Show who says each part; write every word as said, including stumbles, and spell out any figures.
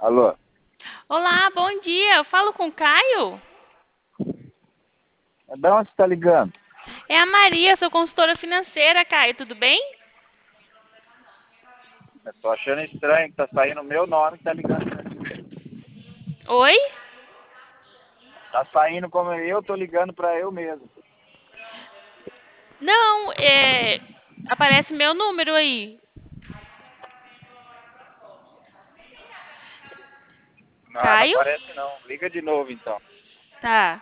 Speaker 1: Alô?
Speaker 2: Olá, bom dia. Eu falo com o Caio?
Speaker 1: Da onde você tá ligando?
Speaker 2: É a Maria, sou consultora financeira, Caio, tudo bem?
Speaker 1: Eu tô achando estranho que tá saindo o meu nome que tá ligando pra mim.
Speaker 2: Oi?
Speaker 1: Tá saindo como eu tô ligando pra eu mesmo.
Speaker 2: Não, é. Aparece meu número aí.
Speaker 1: Não, não
Speaker 2: Caio?
Speaker 1: aparece não. Liga de novo então.
Speaker 2: Tá.